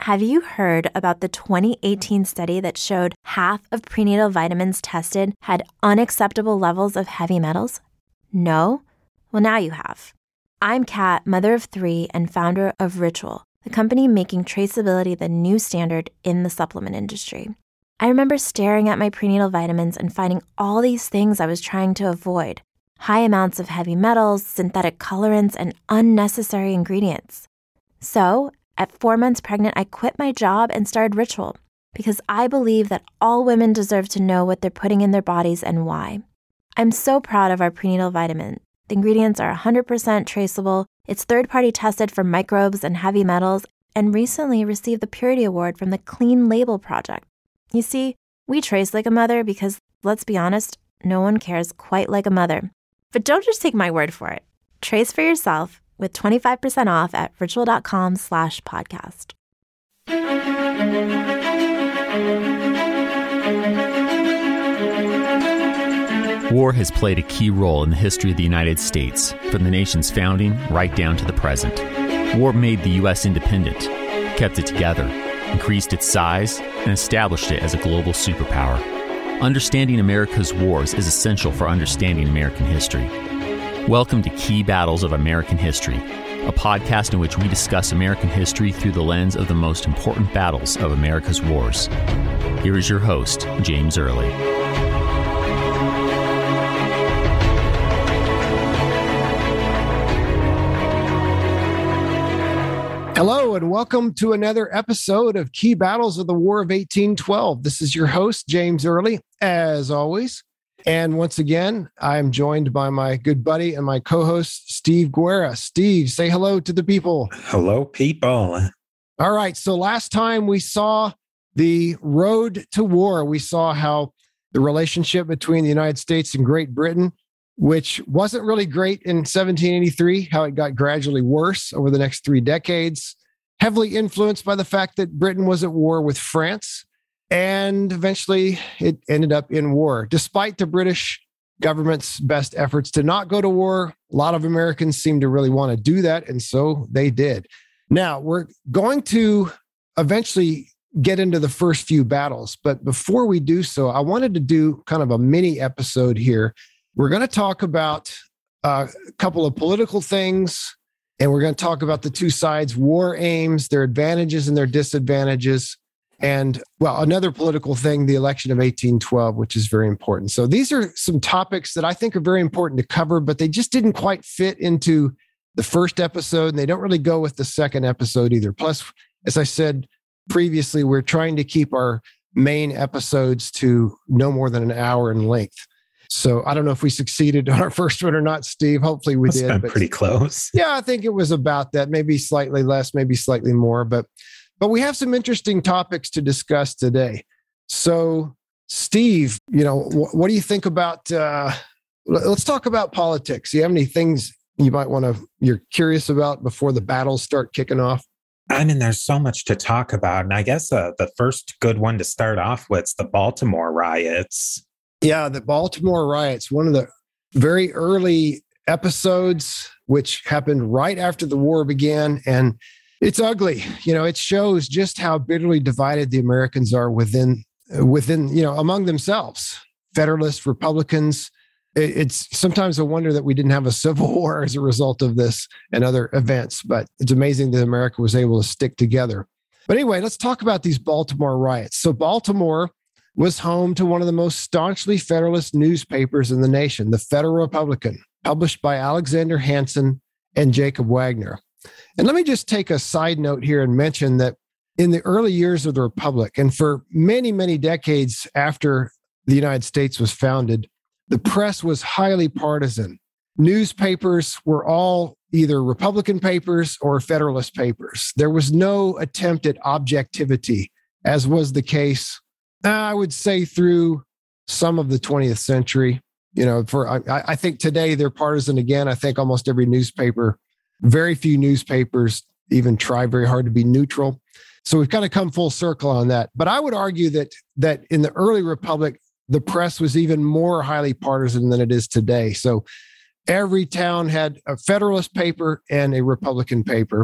Have you heard about the 2018 study that showed half of prenatal vitamins tested had unacceptable levels of heavy metals? No? Well, now you have. I'm Kat, mother of 3 and founder of Ritual, the company making traceability the new standard in the supplement industry. I remember staring at my prenatal vitamins and finding all these things I was trying to avoid. High amounts of heavy metals, synthetic colorants, and unnecessary ingredients. So, at 4 months pregnant, I quit my job and started Ritual because I believe that all women deserve to know what they're putting in their bodies and why. I'm so proud of our prenatal vitamin. The ingredients are 100% traceable, it's third-party tested for microbes and heavy metals, and recently received the Purity Award from the Clean Label Project. You see, we trace like a mother because, let's be honest, no one cares quite like a mother. But don't just take my word for it. Trace for yourself with 25% off at ritual.com/podcast. War has played a key role in the history of the United States, from the nation's founding right down to the present. War made the U.S. independent, kept it together, increased its size, and established it as a global superpower. Understanding America's wars is essential for understanding American history. Welcome to Key Battles of American History, a podcast in which we discuss American history through the lens of the most important battles of America's wars. Here is your host, James Early. Hello, and welcome to another episode of Key Battles of the War of 1812. This is your host, James Early, as always. And once again, I'm joined by my good buddy and my co-host, Steve Guerra. Steve, say hello to the people. Hello, people. All right. So last time we saw the road to war. We saw how the relationship between the United States and Great Britain, which wasn't really great in 1783, how it got gradually worse over the next 3 decades, heavily influenced by the fact that Britain was at war with France. And eventually it ended up in war. Despite the British government's best efforts to not go to war, a lot of Americans seemed to really want to do that. And so they did. Now, we're going to eventually get into the first few battles. But before we do so, I wanted to do kind of a mini episode here. We're going to talk about a couple of political things, and we're going to talk about the two sides' war aims, their advantages and their disadvantages. And, well, another political thing, the election of 1812, which is very important. So these are some topics that I think are very important to cover, but they just didn't quite fit into the first episode, and they don't really go with the second episode either. Plus, as I said previously, we're trying to keep our main episodes to no more than an hour in length. So I don't know if we succeeded on our first one or not, Steve. Hopefully we did. But pretty close. Yeah, I think it was about that. Maybe slightly less, maybe slightly more, but we have some interesting topics to discuss today. So, Steve, what do you think about, let's talk about politics. Do you have any things you're curious about before the battles start kicking off? I mean, there's so much to talk about. And I guess the first good one to start off with is the Baltimore riots. Yeah, the Baltimore riots, one of the very early episodes, which happened right after the war began. And it's ugly. It shows just how bitterly divided the Americans are within, among themselves. Federalists, Republicans. It's sometimes a wonder that we didn't have a civil war as a result of this and other events, but it's amazing that America was able to stick together. But anyway, let's talk about these Baltimore riots. So Baltimore was home to one of the most staunchly Federalist newspapers in the nation, the Federal Republican, published by Alexander Hanson and Jacob Wagner. And let me just take a side note here and mention that in the early years of the Republic, and for many, many decades after the United States was founded, the press was highly partisan. Newspapers were all either Republican papers or Federalist papers. There was no attempt at objectivity, as was the case, I would say, through some of the 20th century. I think today they're partisan again. I think almost every newspaper, very few newspapers even try very hard to be neutral. So we've kind of come full circle on that. But I would argue that in the early Republic, the press was even more highly partisan than it is today. So every town had a Federalist paper and a Republican paper.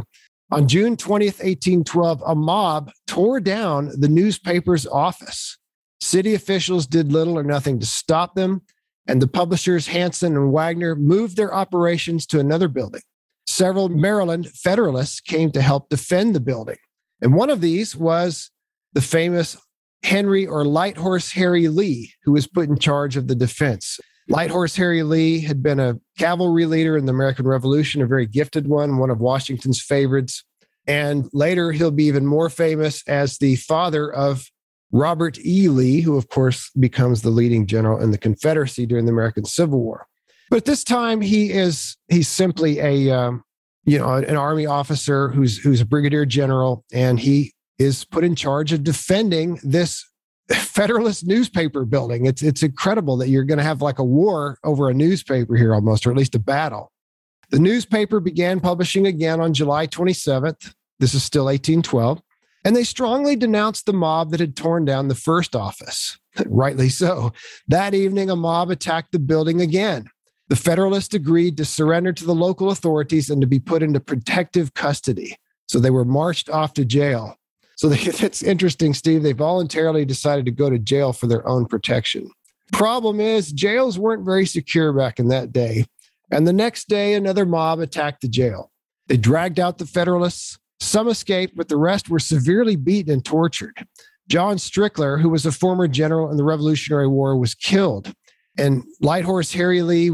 On June 20th, 1812, a mob tore down the newspaper's office. City officials did little or nothing to stop them, and the publishers Hanson and Wagner moved their operations to another building. Several Maryland Federalists came to help defend the building, and one of these was the famous Henry or Light Horse Harry Lee, who was put in charge of the defense. Light Horse Harry Lee had been a cavalry leader in the American Revolution, a very gifted one of Washington's favorites. And later, he'll be even more famous as the father of Robert E. Lee, who, of course, becomes the leading general in the Confederacy during the American Civil War. But at this time, he's simply an army officer who's a brigadier general, and he is put in charge of defending this Federalist newspaper building. It's incredible that you're going to have like a war over a newspaper here almost, or at least a battle. The newspaper began publishing again on July 27th. This is still 1812. And they strongly denounced the mob that had torn down the first office. Rightly so. That evening, a mob attacked the building again. The Federalists agreed to surrender to the local authorities and to be put into protective custody. So they were marched off to jail. So it's interesting, Steve. They voluntarily decided to go to jail for their own protection. Problem is, jails weren't very secure back in that day. And the next day, another mob attacked the jail. They dragged out the Federalists. Some escaped, but the rest were severely beaten and tortured. John Strickler, who was a former general in the Revolutionary War, was killed. And Light Horse Harry Lee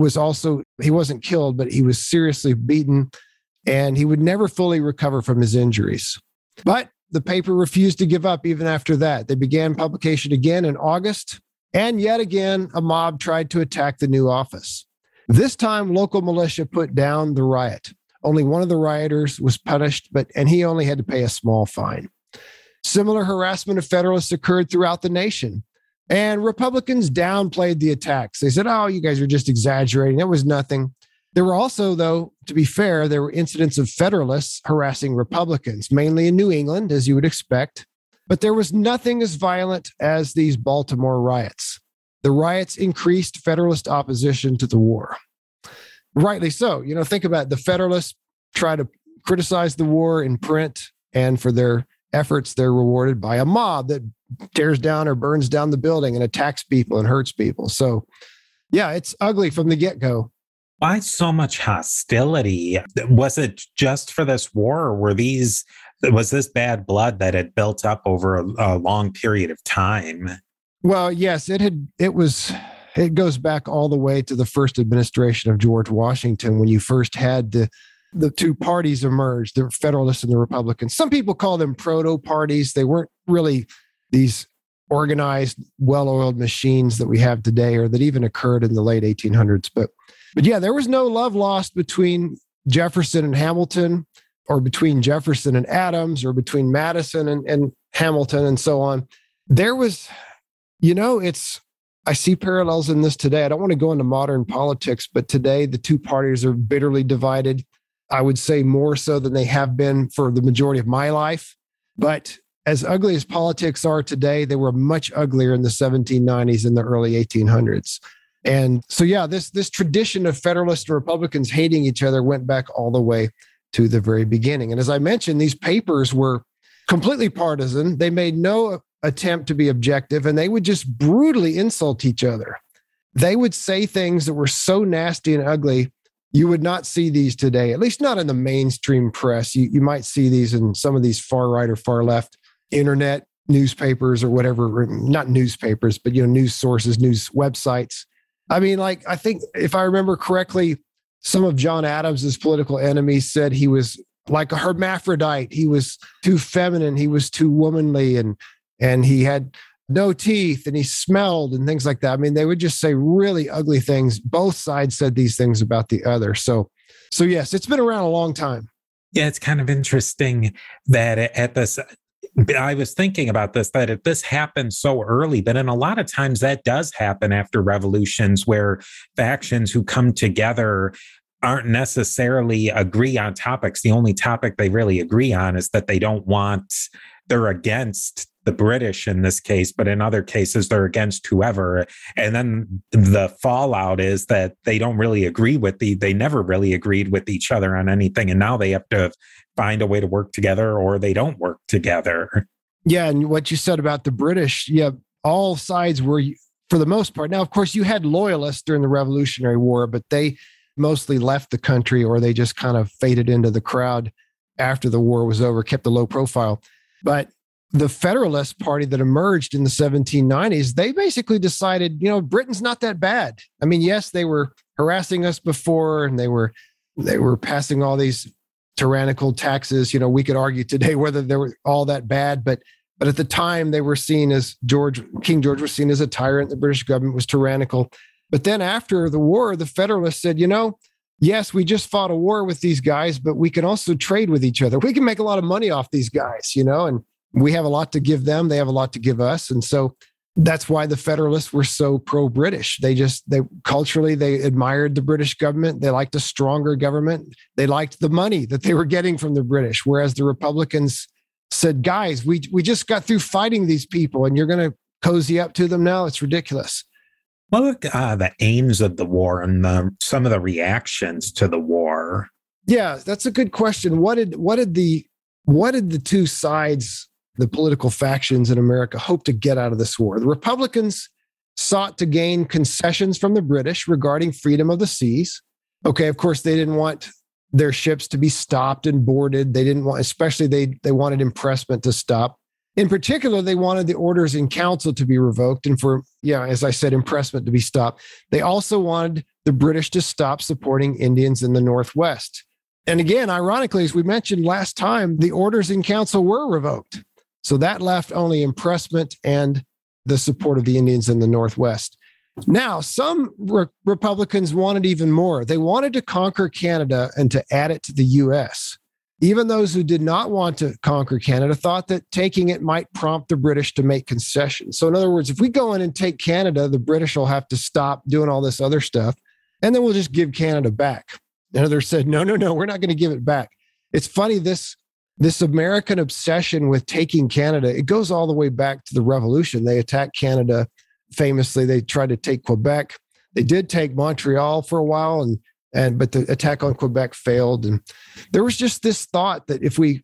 he wasn't killed, but he was seriously beaten, and he would never fully recover from his injuries. But the paper refused to give up even after that. They began publication again in August, and yet again, a mob tried to attack the new office. This time, local militia put down the riot. Only one of the rioters was punished, and he only had to pay a small fine. Similar harassment of Federalists occurred throughout the nation, and Republicans downplayed the attacks. They said, "Oh, you guys are just exaggerating. It was nothing." There were also, though, to be fair, there were incidents of Federalists harassing Republicans, mainly in New England, as you would expect. But there was nothing as violent as these Baltimore riots. The riots increased Federalist opposition to the war. Rightly so. Think about it. The Federalists try to criticize the war in print, and for their efforts, they're rewarded by a mob that tears down or burns down the building and attacks people and hurts people. So, yeah, it's ugly from the get-go. Why so much hostility? Was it just for this war, or was this bad blood that had built up over a long period of time? Well, yes, it goes back all the way to the first administration of George Washington, when you first had the two parties emerge, the Federalists and the Republicans. Some people call them proto-parties. They weren't really these organized, well-oiled machines that we have today, or that even occurred in the late 1800s. But yeah, there was no love lost between Jefferson and Hamilton, or between Jefferson and Adams, or between Madison and Hamilton, and so on. There was, I see parallels in this today. I don't want to go into modern politics, but today the two parties are bitterly divided. I would say more so than they have been for the majority of my life. But as ugly as politics are today, they were much uglier in the 1790s and the early 1800s. And so, yeah, this tradition of Federalists and Republicans hating each other went back all the way to the very beginning. And as I mentioned, these papers were completely partisan. They made no attempt to be objective, and they would just brutally insult each other. They would say things that were so nasty and ugly, you would not see these today, at least not in the mainstream press. You might see these in some of these far right or far left internet newspapers or whatever, not newspapers, but news sources, news websites. I mean, I think if I remember correctly, some of John Adams's political enemies said he was like a hermaphrodite. He was too feminine. He was too womanly, and he had no teeth, and he smelled, and things like that. I mean, they would just say really ugly things. Both sides said these things about the other. So yes, it's been around a long time. Yeah, it's kind of interesting that at this, I was thinking about this, that if this happened so early, but in a lot of times that does happen after revolutions, where factions who come together aren't necessarily agree on topics. The only topic they really agree on is that they're against the British in this case, but in other cases, they're against whoever. And then the fallout is that they don't really agree they never really agreed with each other on anything. And now they have to find a way to work together or they don't work together. Yeah. And what you said about the British, all sides were, for the most part. Now, of course, you had loyalists during the Revolutionary War, but they mostly left the country or they just kind of faded into the crowd after the war was over, kept a low profile. But the Federalist Party that emerged in the 1790s, they basically decided, Britain's not that bad. I mean, yes, they were harassing us before and they were passing all these tyrannical taxes. We could argue today whether they were all that bad, but at the time they were seen as King George was seen as a tyrant. The British government was tyrannical. But then after the war, the Federalists said, yes, we just fought a war with these guys, but we can also trade with each other. We can make a lot of money off these guys, and we have a lot to give them. They have a lot to give us. And so that's why the Federalists were so pro-British. They culturally, they admired the British government. They liked a stronger government. They liked the money that they were getting from the British. Whereas the Republicans said, guys, we just got through fighting these people and you're going to cozy up to them now? It's ridiculous. What were the aims of the war and some of the reactions to the war? Yeah, that's a good question. What did the two sides, the political factions in America, hope to get out of this war? The Republicans sought to gain concessions from the British regarding freedom of the seas. Okay, of course, they didn't want their ships to be stopped and boarded. They didn't want, especially they wanted impressment to stop. In particular, they wanted the orders in council to be revoked and as I said, impressment to be stopped. They also wanted the British to stop supporting Indians in the Northwest. And again, ironically, as we mentioned last time, the orders in council were revoked. So that left only impressment and the support of the Indians in the Northwest. Now, some Republicans wanted even more. They wanted to conquer Canada and to add it to the U.S. Even those who did not want to conquer Canada thought that taking it might prompt the British to make concessions. So in other words, if we go in and take Canada, the British will have to stop doing all this other stuff, and then we'll just give Canada back. And others said, no, we're not going to give it back. It's funny, this American obsession with taking Canada, it goes all the way back to the Revolution. They attacked Canada famously. They tried to take Quebec. They did take Montreal for a while, but the attack on Quebec failed. And there was just this thought that if we,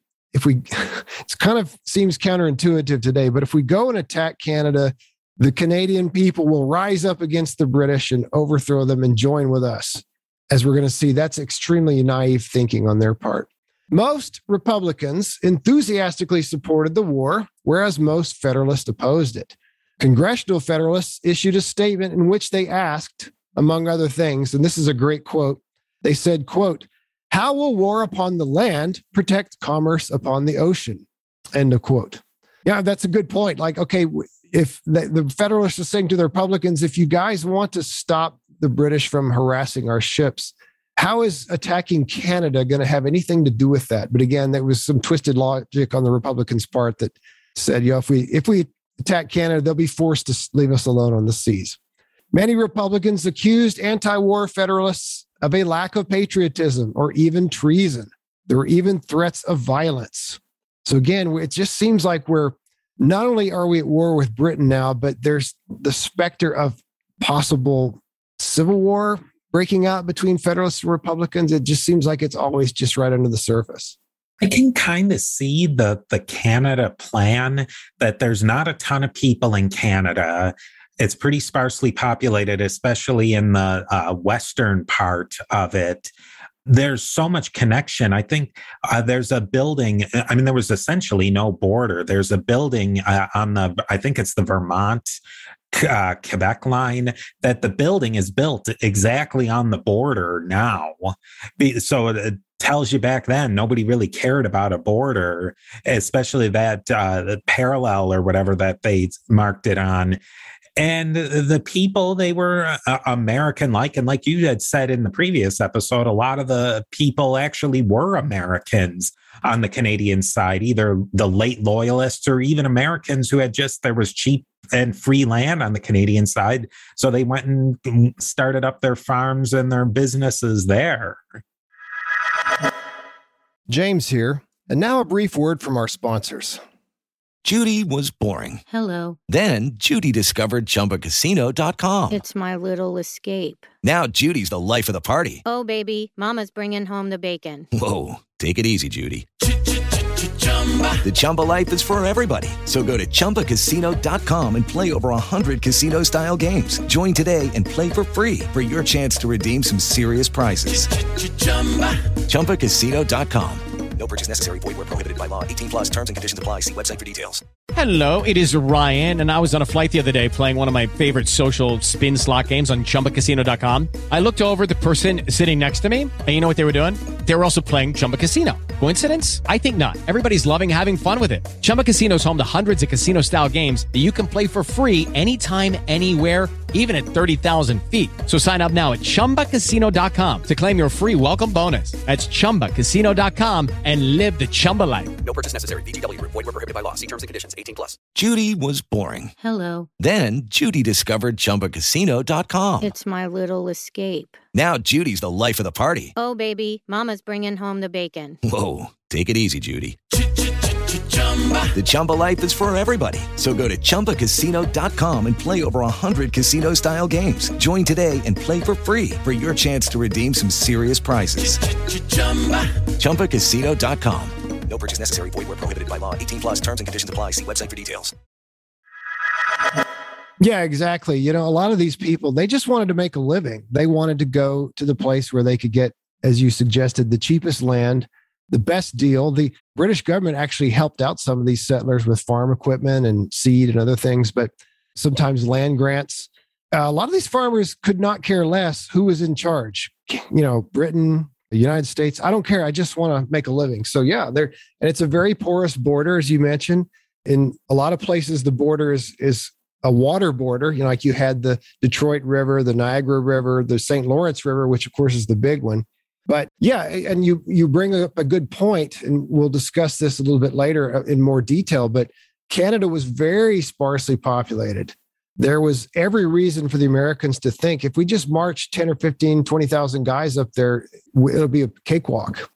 it's kind of seems counterintuitive today, but if we go and attack Canada, the Canadian people will rise up against the British and overthrow them and join with us. As we're going to see, that's extremely naive thinking on their part. Most Republicans enthusiastically supported the war, whereas most Federalists opposed it. Congressional Federalists issued a statement in which they asked, among other things, and this is a great quote, they said, quote, "How will war upon the land protect commerce upon the ocean?" End of quote. Yeah, that's a good point. Like, okay, if the Federalists are saying to the Republicans, if you guys want to stop the British from harassing our ships, how is attacking Canada going to have anything to do with that? But again, there was some twisted logic on the Republicans' part that said, if we attack Canada, they'll be forced to leave us alone on the seas. Many Republicans accused anti-war Federalists of a lack of patriotism or even treason. There were even threats of violence. So again, it just seems like not only are we at war with Britain now, but there's the specter of possible civil war breaking out between Federalists and Republicans. It just seems like it's always just right under the surface. I can kind of see the Canada plan, that there's not a ton of people in Canada. It's pretty sparsely populated, especially in the western part of it. There's so much connection. I think there's a building. I mean, there was essentially no border. There's a building I think it's the Vermont Quebec line, that the building is built exactly on the border now. So it tells you back then, nobody really cared about a border, especially that parallel or whatever that they marked it on. And the people, they were American-like. And like you had said in the previous episode, a lot of the people actually were Americans on the Canadian side, either the late loyalists or even Americans who there was cheap and free land on the Canadian side. So they went and started up their farms and their businesses there. James here. And now a brief word from our sponsors. Judy was boring. Hello. Then Judy discovered ChumbaCasino.com. It's my little escape. Now Judy's the life of the party. Oh, baby, mama's bringing home the bacon. Whoa, take it easy, Judy. The Chumba life is for everybody. So go to ChumbaCasino.com and play over 100 casino-style games. Join today and play for free for your chance to redeem some serious prizes. ChumbaCasino.com. No purchase necessary. Void where prohibited by law. 18 plus terms and conditions apply. See website for details. Hello, it is Ryan, and I was on a flight the other day playing one of my favorite social spin slot games on ChumbaCasino.com. I looked over at the person sitting next to me, and you know what they were doing? They were also playing Chumba Casino. Coincidence? I think not. Everybody's loving having fun with it. Chumba Casino is home to hundreds of casino-style games that you can play for free anytime, anywhere, even at 30,000 feet. So sign up now at ChumbaCasino.com to claim your free welcome bonus. That's ChumbaCasino.com and live the Chumba life. No purchase necessary. VGW. Void where prohibited by law. See terms and conditions. 18 plus. Judy was boring. Hello. Then Judy discovered ChumbaCasino.com. It's my little escape. Now Judy's the life of the party. Oh, baby, mama's bringing home the bacon. Whoa, take it easy, Judy. The Chumba life is for everybody. So go to ChumbaCasino.com and play over 100 casino-style games. Join today and play for free for your chance to redeem some serious prizes. ChumbaCasino.com. No purchase necessary. Void where prohibited by law. 18 plus terms and conditions apply. See website for details. Yeah, exactly. You know, a lot of these people, they just wanted to make a living. They wanted to go to the place where they could get, as you suggested, the cheapest land, the best deal. The British government actually helped out some of these settlers with farm equipment and seed and other things, but sometimes land grants. A lot of these farmers could not care less who was in charge. You know, Britain, the United States, I don't care. I just want to make a living. So yeah, and it's a very porous border, as you mentioned. In a lot of places, the border is a water border, you know, like you had the Detroit River, the Niagara River, the St. Lawrence River, which of course is the big one. But yeah, and you bring up a good point, and we'll discuss this a little bit later in more detail, but Canada was very sparsely populated. There was every reason for the Americans to think if we just march 10 or 15, 20,000 guys up there, it'll be a cakewalk.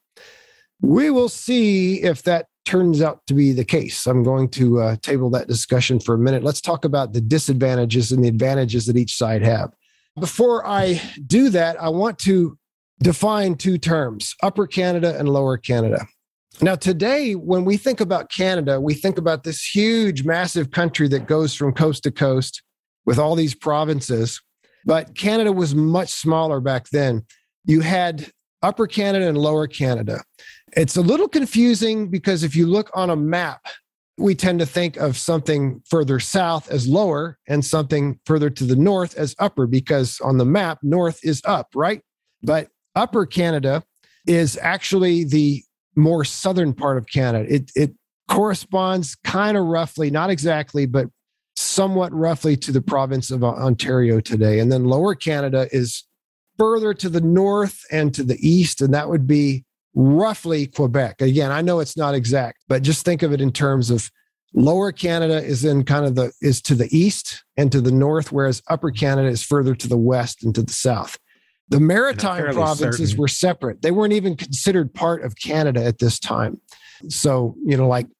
We will see if that turns out to be the case. I'm going to table that discussion for a minute. Let's talk about the disadvantages and the advantages that each side have. Before I do that, I want to define two terms, Upper Canada and Lower Canada. Now, today, when we think about Canada, we think about this huge, massive country that goes from coast to coast with all these provinces. But Canada was much smaller back then. You had Upper Canada and Lower Canada. It's a little confusing because if you look on a map, we tend to think of something further south as lower and something further to the north as upper, because on the map, north is up, right? But Upper Canada is actually the more southern part of Canada. It corresponds kind of roughly, not exactly, but somewhat roughly to the province of Ontario today. And then Lower Canada is further to the north and to the east, and that would be roughly Quebec. Again, I know it's not exact, but just think of it in terms of Lower Canada is in kind of is to the east and to the north, whereas Upper Canada is further to the west and to the south. The maritime provinces were separate. They weren't even considered part of Canada at this time. So, you know, like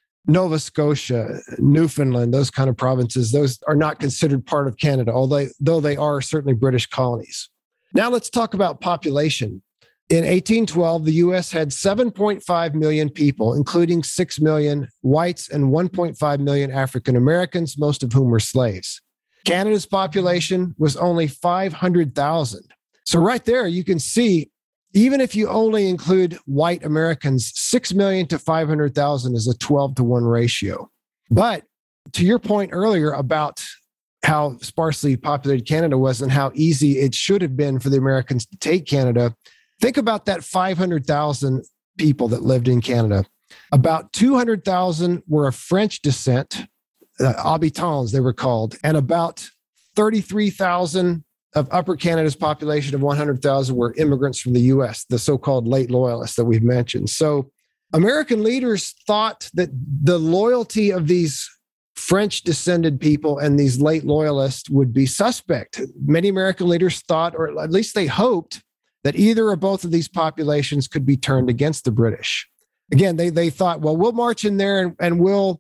Nova Scotia, Newfoundland, those kind of provinces, those are not considered part of Canada, though they are certainly British colonies. Now let's talk about population. In 1812, the U.S. had 7.5 million people, including 6 million whites and 1.5 million African Americans, most of whom were slaves. Canada's population was only 500,000. So right there, you can see, even if you only include white Americans, 6 million to 500,000 is a 12-to-1 ratio. But to your point earlier about how sparsely populated Canada was and how easy it should have been for the Americans to take Canada, think about that 500,000 people that lived in Canada. About 200,000 were of French descent, habitants they were called, and about 33,000 of Upper Canada's population of 100,000 were immigrants from the U.S., the so-called late loyalists that we've mentioned. So American leaders thought that the loyalty of these French-descended people and these late loyalists would be suspect. Many American leaders thought, or at least they hoped, that either or both of these populations could be turned against the British. Again, they thought, well, we'll march in there and we'll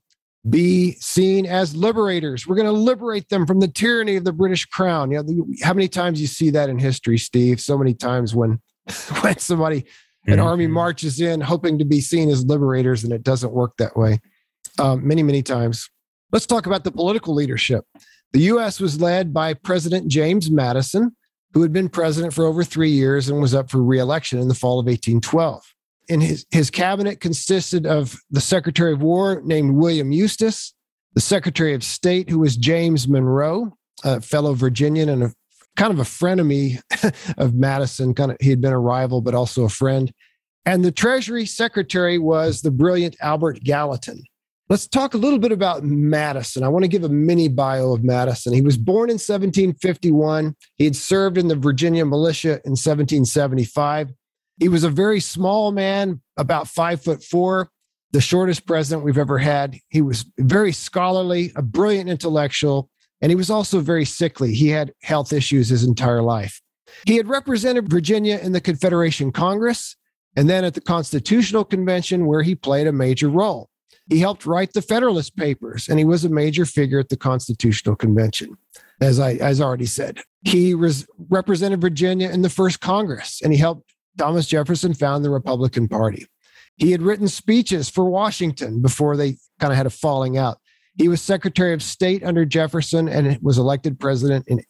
be seen as liberators. We're going to liberate them from the tyranny of the British crown. How many times you see that in history, Steve? So many times when somebody, an army marches in hoping to be seen as liberators, and it doesn't work that way. Many, many times. Let's talk about the political leadership. The U.S. was led by President James Madison, who had been president for over 3 years and was up for re-election in the fall of 1812. And his cabinet consisted of the Secretary of War named William Eustis, the Secretary of State, who was James Monroe, a fellow Virginian and kind of a frenemy of Madison. He had been a rival, but also a friend. And the Treasury Secretary was the brilliant Albert Gallatin. Let's talk a little bit about Madison. I want to give a mini bio of Madison. He was born in 1751. He had served in the Virginia militia in 1775. He was a very small man, about 5'4", the shortest president we've ever had. He was very scholarly, a brilliant intellectual, and he was also very sickly. He had health issues his entire life. He had represented Virginia in the Confederation Congress and then at the Constitutional Convention, where he played a major role. He helped write the Federalist Papers, and he was a major figure at the Constitutional Convention, as I already said. He represented Virginia in the first Congress, and he helped Thomas Jefferson found the Republican Party. He had written speeches for Washington before they kind of had a falling out. He was Secretary of State under Jefferson and was elected president in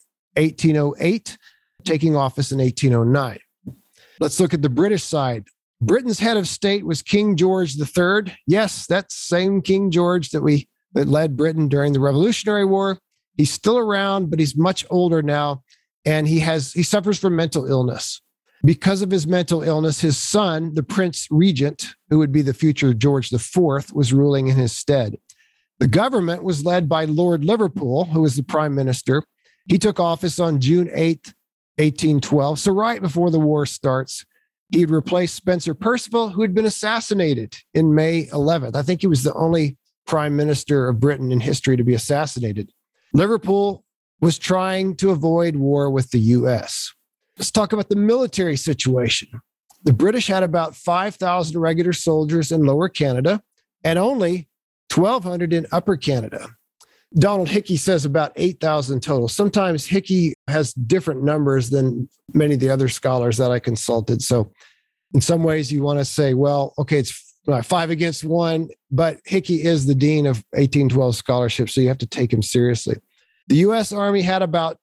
1808, taking office in 1809. Let's look at the British side. Britain's head of state was King George III. Yes, that same King George that led Britain during the Revolutionary War. He's still around, but he's much older now, and he suffers from mental illness. Because of his mental illness, his son, the Prince Regent, who would be the future George IV, was ruling in his stead. The government was led by Lord Liverpool, who was the prime minister. He took office on June 8th, 1812, so right before the war starts. He had replaced Spencer Perceval, who had been assassinated in May 11th. I think he was the only prime minister of Britain in history to be assassinated. Liverpool was trying to avoid war with the U.S. Let's talk about the military situation. The British had about 5,000 regular soldiers in Lower Canada and only 1,200 in Upper Canada. Donald Hickey says about 8,000 total. Sometimes Hickey has different numbers than many of the other scholars that I consulted. So in some ways you want to say, well, okay, it's 5 against 1, but Hickey is the dean of 1812 scholarship, so you have to take him seriously. The U.S. Army had about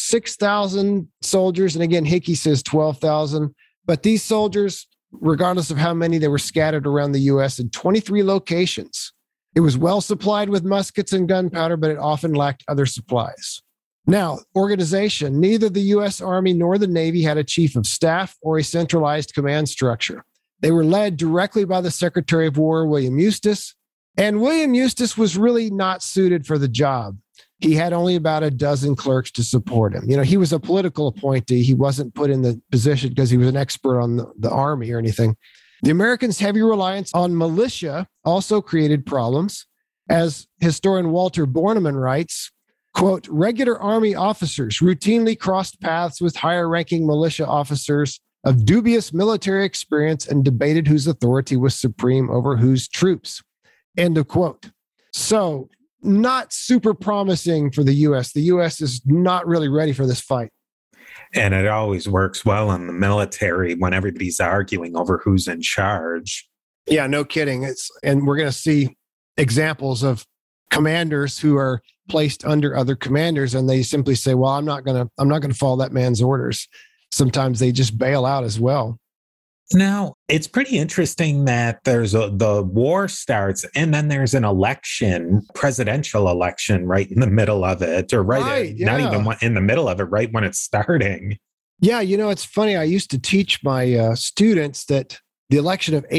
6,000 soldiers. And again, Hickey says 12,000. But these soldiers, regardless of how many, they were scattered around the U.S. in 23 locations. It was well supplied with muskets and gunpowder, but it often lacked other supplies. Now, organization. Neither the U.S. Army nor the Navy had a chief of staff or a centralized command structure. They were led directly by the Secretary of War, William Eustis. And William Eustis was really not suited for the job. He had only about a dozen clerks to support him. He was a political appointee. He wasn't put in the position because he was an expert on the army or anything. The Americans' heavy reliance on militia also created problems. As historian Walter Borneman writes, quote, regular army officers routinely crossed paths with higher-ranking militia officers of dubious military experience and debated whose authority was supreme over whose troops, end of quote. So, not super promising for the U.S. The U.S. is not really ready for this fight. And it always works well in the military when everybody's arguing over who's in charge. Yeah, no kidding. And we're going to see examples of commanders who are placed under other commanders, and they simply say, "Well, I'm not going to follow that man's orders." Sometimes they just bail out as well. Now, it's pretty interesting that the war starts and then there's an election, presidential election right in the middle of it, or not even in the middle of it, right when it's starting. Yeah, it's funny. I used to teach my students that the election of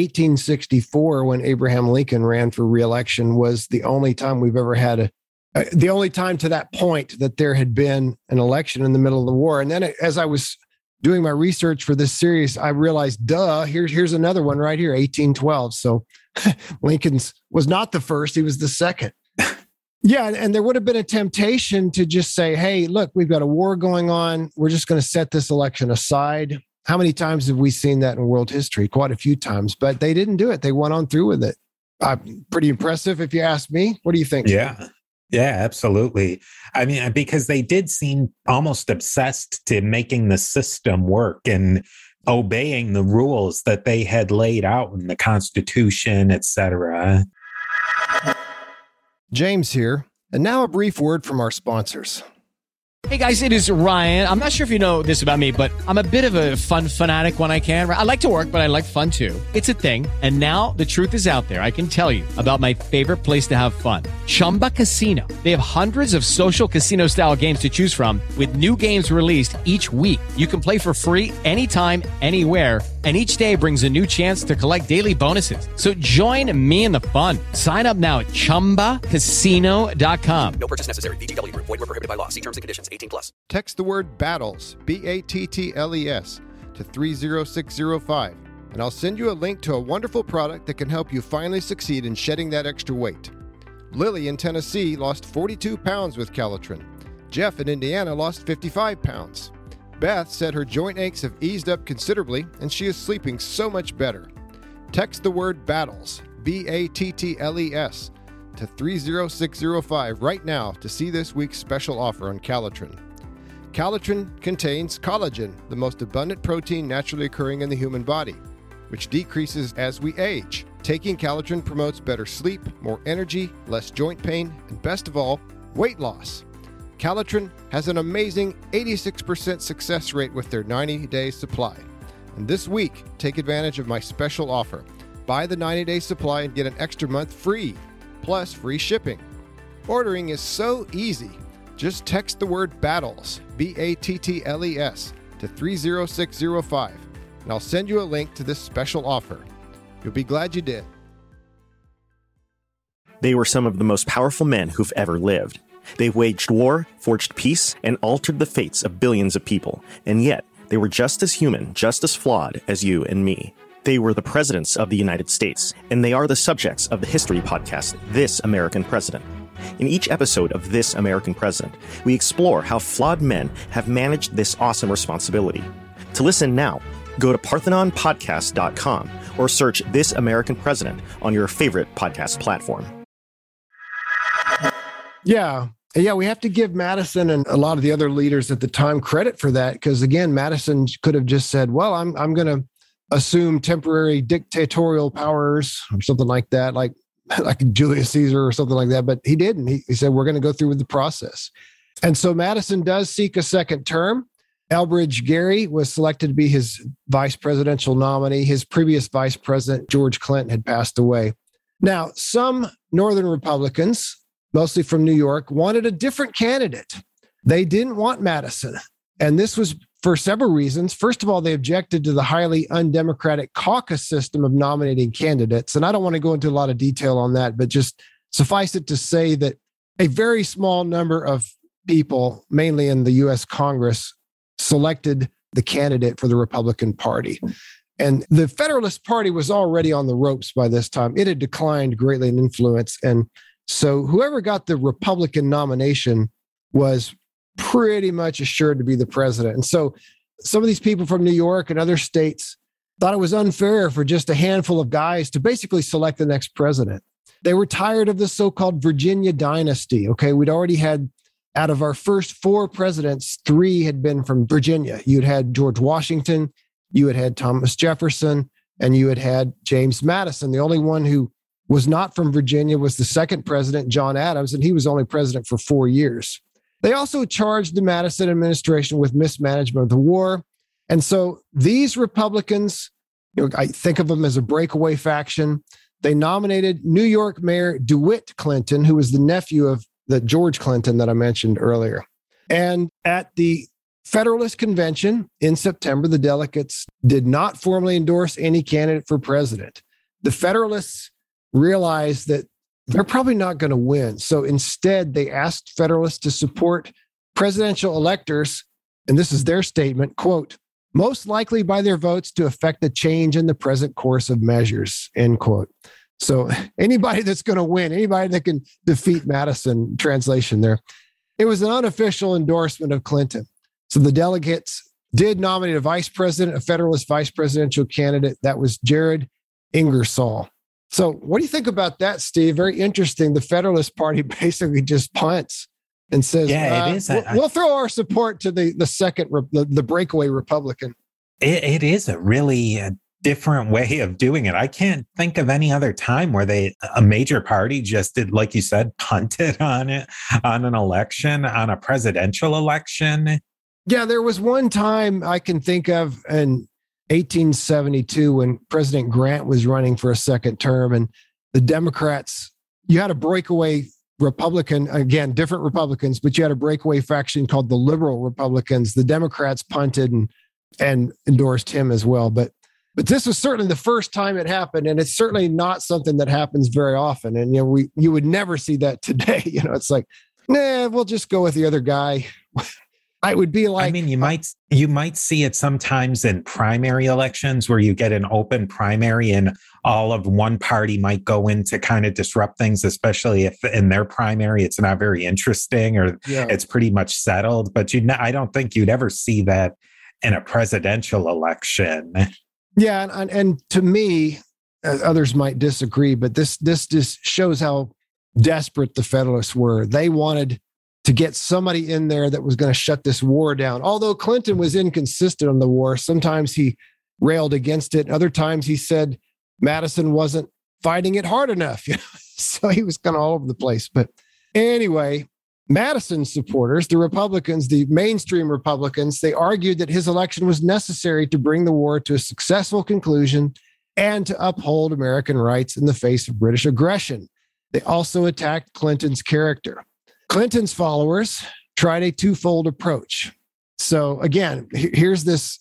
1864, when Abraham Lincoln ran for re-election, was the only time we've ever had the only time to that point that there had been an election in the middle of the war. And then as I was doing my research for this series, I realized, here's another one right here, 1812. So Lincoln's was not the first, he was the second. Yeah, and there would have been a temptation to just say, hey, look, we've got a war going on. We're just going to set this election aside. How many times have we seen that in world history? Quite a few times, but they didn't do it. They went on through with it. Pretty impressive, if you ask me. What do you think? Yeah. Yeah, absolutely. I mean, because they did seem almost obsessed to making the system work and obeying the rules that they had laid out in the Constitution, etc. James here. And now a brief word from our sponsors. Hey guys, it is Ryan. I'm not sure if you know this about me, but I'm a bit of a fun fanatic when I can. I like to work, but I like fun too. It's a thing. And now the truth is out there. I can tell you about my favorite place to have fun. Chumba Casino. They have hundreds of social casino style games to choose from with new games released each week. You can play for free anytime, anywhere. And each day brings a new chance to collect daily bonuses. So join me in the fun. Sign up now at ChumbaCasino.com. No purchase necessary. VGW. Void where prohibited by law. See terms and conditions. 18+. Text the word BATTLES, BATTLES, to 30605, and I'll send you a link to a wonderful product that can help you finally succeed in shedding that extra weight. Lily in Tennessee lost 42 pounds with Calitrin. Jeff in Indiana lost 55 pounds. Beth said her joint aches have eased up considerably, and she is sleeping so much better. Text the word BATTLES, BATTLES, to 30605 right now to see this week's special offer on Calitrin. Calitrin contains collagen, the most abundant protein naturally occurring in the human body, which decreases as we age. Taking Calitrin promotes better sleep, more energy, less joint pain, and best of all, weight loss. Calitrin has an amazing 86% success rate with their 90-day supply. And this week, take advantage of my special offer. Buy the 90-day supply and get an extra month free, plus free shipping. Ordering is so easy. Just text the word BATTLES, BATTLES, to 30605, and I'll send you a link to this special offer. You'll be glad you did. They were some of the most powerful men who've ever lived. They waged war, forged peace, and altered the fates of billions of people. And yet, they were just as human, just as flawed as you and me. They were the presidents of the United States, and they are the subjects of the history podcast, This American President. In each episode of This American President, we explore how flawed men have managed this awesome responsibility. To listen now, go to ParthenonPodcast.com or search This American President on your favorite podcast platform. Yeah, we have to give Madison and a lot of the other leaders at the time credit for that, because again, Madison could have just said, well, I'm going to assume temporary dictatorial powers or something like that, like Julius Caesar or something like that. But he didn't. He said, we're going to go through with the process. And so Madison does seek a second term. Elbridge Gerry was selected to be his vice presidential nominee. His previous vice president, George Clinton, had passed away. Now, some Northern Republicans, mostly from New York, wanted a different candidate. They didn't want Madison. And this was for several reasons. First of all, they objected to the highly undemocratic caucus system of nominating candidates. And I don't want to go into a lot of detail on that, but just suffice it to say that a very small number of people, mainly in the U.S. Congress, selected the candidate for the Republican Party. And the Federalist Party was already on the ropes by this time. It had declined greatly in influence. And so whoever got the Republican nomination was pretty much assured to be the president. And so some of these people from New York and other states thought it was unfair for just a handful of guys to basically select the next president. They were tired of the so-called Virginia dynasty. Okay, we'd already had, out of our first 4 presidents, 3 had been from Virginia. You'd had George Washington, you had had Thomas Jefferson, and you had had James Madison. The only one who was not from Virginia was the second president, John Adams, and he was only president for 4 years. They also charged the Madison administration with mismanagement of the war. And so these Republicans, I think of them as a breakaway faction. They nominated New York Mayor DeWitt Clinton, who was the nephew of the George Clinton that I mentioned earlier. And at the Federalist Convention in September, the delegates did not formally endorse any candidate for president. The Federalists realized that they're probably not going to win. So instead, they asked Federalists to support presidential electors, and this is their statement, quote, most likely by their votes to effect a change in the present course of measures, end quote. So anybody that's going to win, anybody that can defeat Madison, translation there. It was an unofficial endorsement of Clinton. So the delegates did nominate a vice president, a Federalist vice presidential candidate. That was Jared Ingersoll. So what do you think about that, Steve? Very interesting. The Federalist Party basically just punts and says, it is. We'll throw our support to the second, the breakaway Republican. It is a really different way of doing it. I can't think of any other time where a major party just did, like you said, punted on it, on an election, on a presidential election. Yeah, there was one time I can think of in 1872 when President Grant was running for a second term, and the Democrats, you had a breakaway Republican, again, different Republicans, but you had a breakaway faction called the Liberal Republicans. The Democrats punted and endorsed him as well. But this was certainly the first time it happened, and it's certainly not something that happens very often. And you would never see that today. It's like, nah, we'll just go with the other guy. I would be like, I mean, you might see it sometimes in primary elections where you get an open primary and all of one party might go in to kind of disrupt things, especially if in their primary it's not very interesting or it's pretty much settled. But I don't think you'd ever see that in a presidential election. Yeah, and to me, others might disagree, but this just shows how desperate the Federalists were. They wanted to get somebody in there that was going to shut this war down. Although Clinton was inconsistent on the war, sometimes he railed against it. Other times he said Madison wasn't fighting it hard enough. So he was kind of all over the place. But anyway, Madison's supporters, the Republicans, the mainstream Republicans, they argued that his election was necessary to bring the war to a successful conclusion and to uphold American rights in the face of British aggression. They also attacked Clinton's character. Clinton's followers tried a twofold approach. So again, here's this,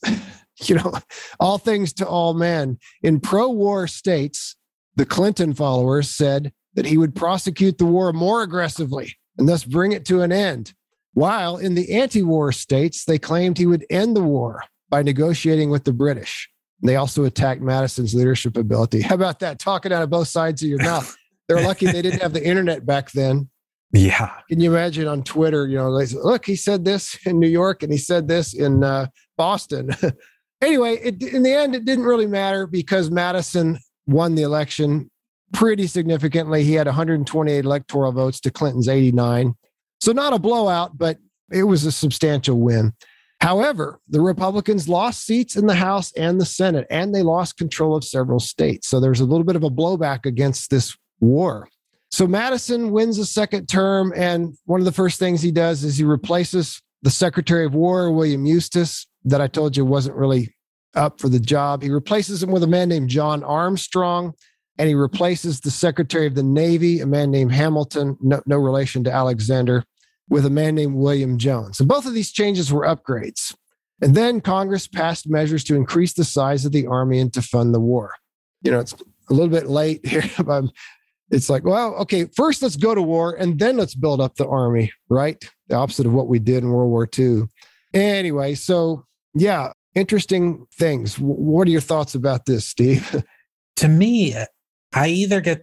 all things to all men. In pro-war states, the Clinton followers said that he would prosecute the war more aggressively and thus bring it to an end. While in the anti-war states, they claimed he would end the war by negotiating with the British. They also attacked Madison's leadership ability. How about that? Talking out of both sides of your mouth. They're lucky they didn't have the internet back then. Yeah. Can you imagine on Twitter, they say, look, he said this in New York and he said this in Boston. Anyway, in the end, it didn't really matter because Madison won the election pretty significantly. He had 128 electoral votes to Clinton's 89. So not a blowout, but it was a substantial win. However, the Republicans lost seats in the House and the Senate, and they lost control of several states. So there's a little bit of a blowback against this war. So Madison wins a second term, and one of the first things he does is he replaces the Secretary of War, William Eustis, that I told you wasn't really up for the job. He replaces him with a man named John Armstrong, and he replaces the Secretary of the Navy, a man named Hamilton, no relation to Alexander, with a man named William Jones. And both of these changes were upgrades. And then Congress passed measures to increase the size of the Army and to fund the war. It's a little bit late here, but it's like, well, okay, first let's go to war and then let's build up the Army, right? The opposite of what we did in World War II. Anyway, so yeah, interesting things. What are your thoughts about this, Steve? To me, I either get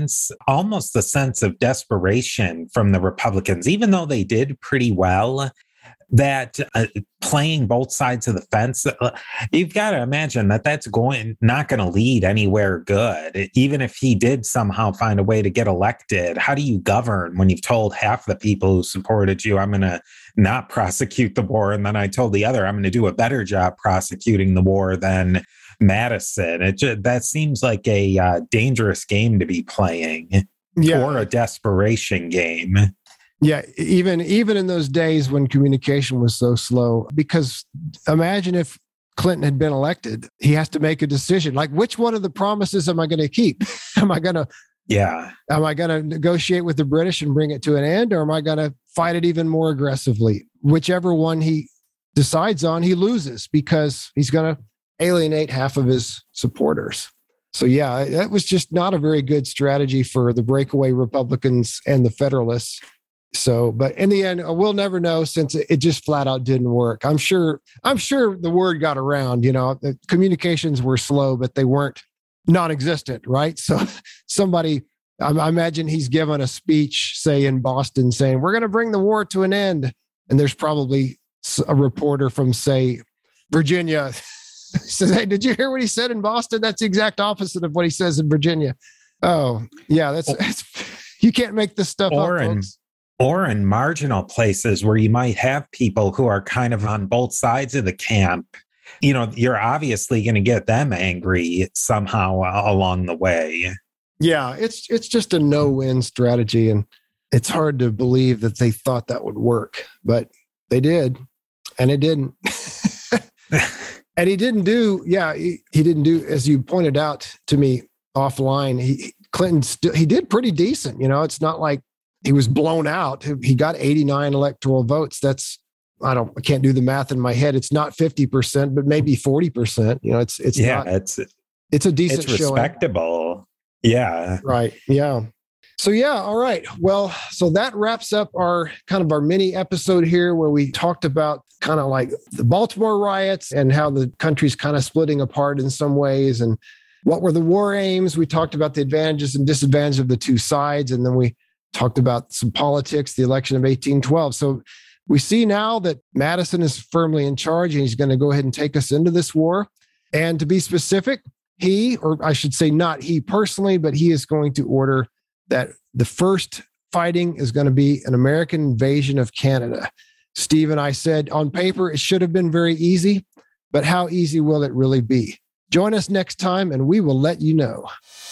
almost the sense of desperation from the Republicans, even though they did pretty well, that playing both sides of the fence, you've got to imagine that's not going to lead anywhere good. Even if he did somehow find a way to get elected, how do you govern when you've told half the people who supported you, I'm going to not prosecute the war, and then I told the other, I'm going to do a better job prosecuting the war than Madison? That seems like a dangerous game to be playing, or a desperation game. Yeah, even in those days when communication was so slow, because imagine if Clinton had been elected, he has to make a decision. Like, which one of the promises am I going to keep? Am I going to negotiate with the British and bring it to an end, or am I going to fight it even more aggressively? Whichever one he decides on, he loses because he's going to alienate half of his supporters. So yeah, that was just not a very good strategy for the breakaway Republicans and the Federalists. So, but in the end, we'll never know since it just flat out didn't work. I'm sure the word got around, the communications were slow, but they weren't non-existent, right? So somebody, I imagine he's given a speech, say in Boston, saying, we're going to bring the war to an end. And there's probably a reporter from, say, Virginia says, hey, did you hear what he said in Boston? That's the exact opposite of what he says in Virginia. Oh, yeah. That's you can't make this stuff up, folks. Or in marginal places where you might have people who are kind of on both sides of the camp. You know, you're obviously going to get them angry somehow along the way. Yeah, it's just a no-win strategy, and it's hard to believe that they thought that would work, but they did, and it didn't. And he didn't do, he didn't do, as you pointed out to me offline, Clinton he did pretty decent. You know, it's not like he was blown out. He got 89 electoral votes. That's, I can't do the math in my head. It's not 50%, but maybe 40%. You know, it's a decent it's respectable. Yeah. Right. Yeah. So, all right. Well, so that wraps up our mini episode here where we talked about kind of like the Baltimore riots and how the country's kind of splitting apart in some ways. And what were the war aims? We talked about the advantages and disadvantages of the two sides. And then we talked about some politics, the election of 1812. So we see now that Madison is firmly in charge and he's going to go ahead and take us into this war. And to be specific, he, or I should say not he personally, but he is going to order that the first fighting is going to be an American invasion of Canada. Steve and I said on paper, it should have been very easy, but how easy will it really be? Join us next time and we will let you know.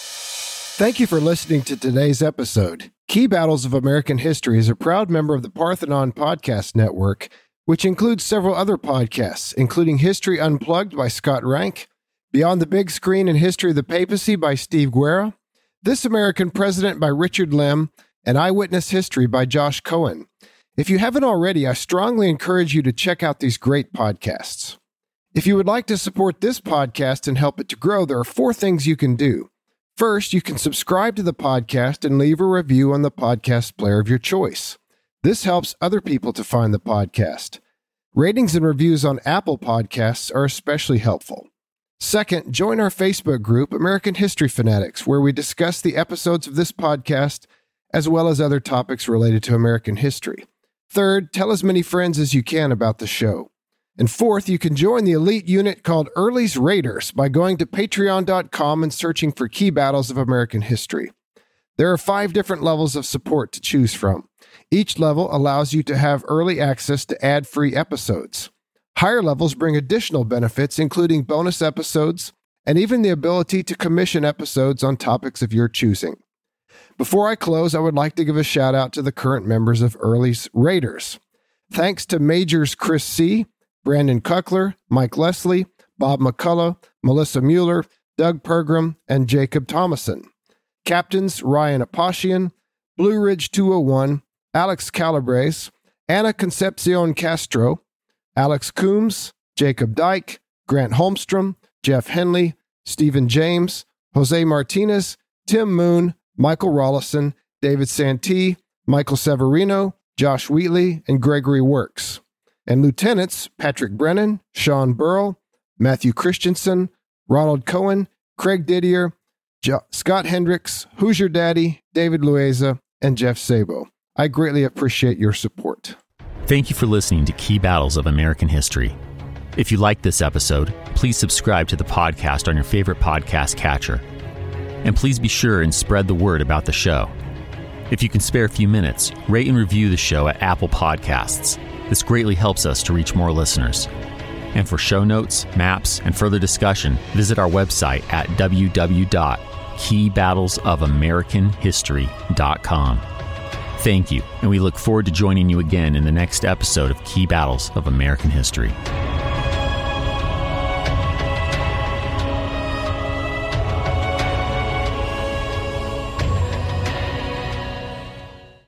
Thank you for listening to today's episode. Key Battles of American History is a proud member of the Parthenon Podcast Network, which includes several other podcasts, including History Unplugged by Scott Rank, Beyond the Big Screen and History of the Papacy by Steve Guerra, This American President by Richard Lim, and Eyewitness History by Josh Cohen. If you haven't already, I strongly encourage you to check out these great podcasts. If you would like to support this podcast and help it to grow, there are 4 things you can do. First, you can subscribe to the podcast and leave a review on the podcast player of your choice. This helps other people to find the podcast. Ratings and reviews on Apple Podcasts are especially helpful. Second, join our Facebook group, American History Fanatics, where we discuss the episodes of this podcast as well as other topics related to American history. Third, tell as many friends as you can about the show. And fourth, you can join the elite unit called Early's Raiders by going to patreon.com and searching for Key Battles of American History. There are 5 different levels of support to choose from. Each level allows you to have early access to ad-free episodes. Higher levels bring additional benefits, including bonus episodes and even the ability to commission episodes on topics of your choosing. Before I close, I would like to give a shout out to the current members of Early's Raiders. Thanks to Majors Chris C., Brandon Kuckler, Mike Leslie, Bob McCullough, Melissa Mueller, Doug Pergram, and Jacob Thomason. Captains Ryan Aposhian, Blue Ridge 201, Alex Calabrese, Anna Concepcion Castro, Alex Coombs, Jacob Dyke, Grant Holmstrom, Jeff Henley, Stephen James, Jose Martinez, Tim Moon, Michael Rollison, David Santee, Michael Severino, Josh Wheatley, and Gregory Works. And Lieutenants Patrick Brennan, Sean Burrell, Matthew Christensen, Ronald Cohen, Craig Didier, Scott Hendricks, Hoosier Daddy, David Lueza, and Jeff Sabo. I greatly appreciate your support. Thank you for listening to Key Battles of American History. If you like this episode, please subscribe to the podcast on your favorite podcast catcher. And please be sure and spread the word about the show. If you can spare a few minutes, rate and review the show at Apple Podcasts. This greatly helps us to reach more listeners. And for show notes, maps, and further discussion, visit our website at www.keybattlesofamericanhistory.com. Thank you, and we look forward to joining you again in the next episode of Key Battles of American History.